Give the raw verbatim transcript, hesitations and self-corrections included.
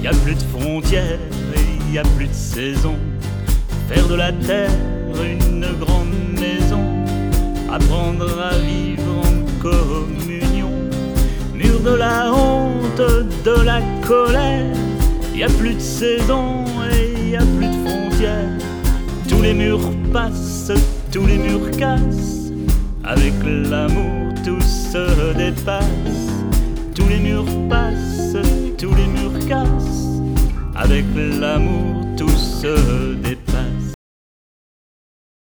Y a plus de frontières et y a plus de saison. Faire de la terre une grande maison, apprendre à vivre en communion. Mur de la honte, de la colère. Y a plus de saison et y a plus de frontières. Tous les murs passent, tous les murs cassent. Avec l'amour tout se dépasse. Tous les murs passent, tous les murs cassent. Avec l'amour tout se dépasse.